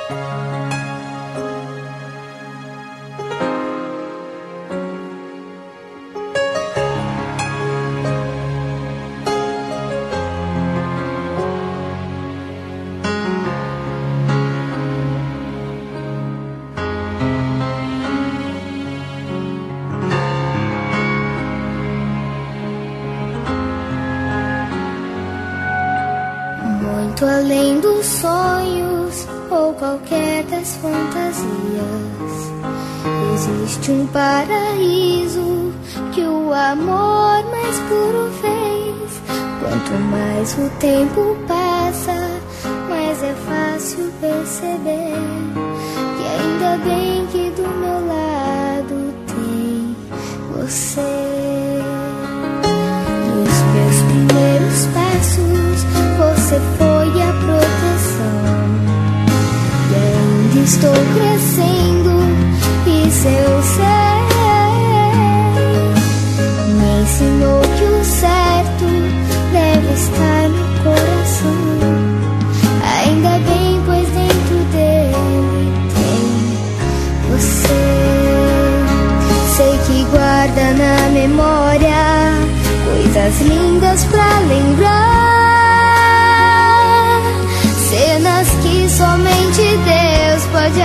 Muito além dos sonhos ou qualquer das fantasias, existe um paraíso que o amor mais puro fez. Quanto mais o tempo passa, mais é fácil perceber que ainda bem que do meu lado tem você. Nos meus primeiros passos, você foi a proteção, e ainda estou crescendo, isso eu sei. Me ensinou que o certo deve estar no coração. Ainda bem, pois dentro dele tem você. Sei que guarda na memória coisas lindas pra lembrar, cenas que somente Deus pode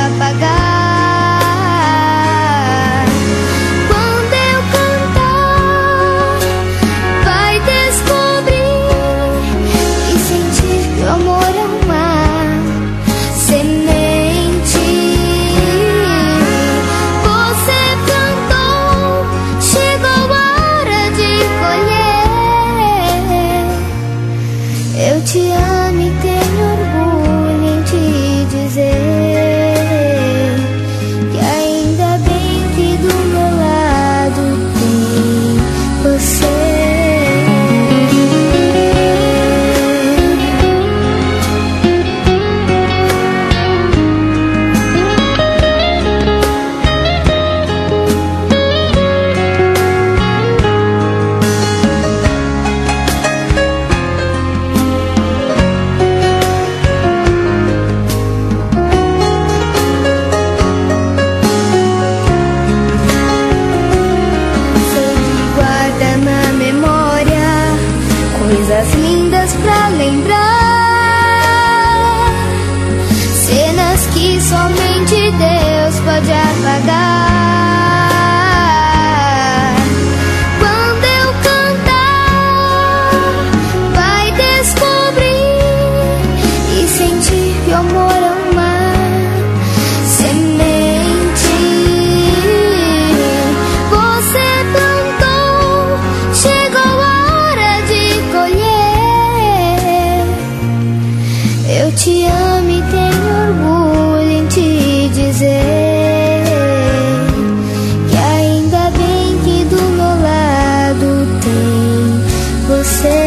apagar. Quando eu cantar, vai descobrir e sentir que o amor é uma semente. Você plantou, chegou a hora de colher. Eu te amo e tenho orgulho em te dizer que ainda bem que do meu lado tem você. Coisas lindas pra lembrar, cenas que somente Deus pode apagar. Quando eu cantar, vai descobrir e sentir que o amor é uma semente. Você plantou, chegou a eu te amo e tenho orgulho em te dizer que ainda bem que do meu lado tem você.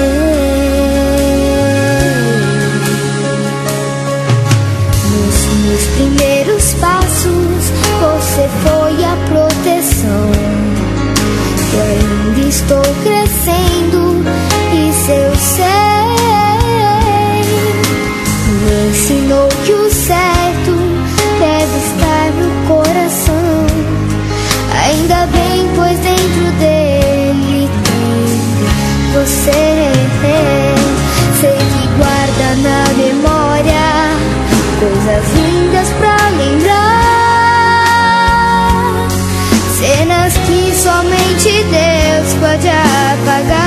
Nos meus primeiros passos, você foi a proteção, eu ainda estou crescendo, isso eu sei. Me ensinou que o certo deve estar no coração. Ainda bem, pois dentro dele tem você. Sei que guarda na memória coisas lindas pra lembrar, cenas que somente Deus pode apagar.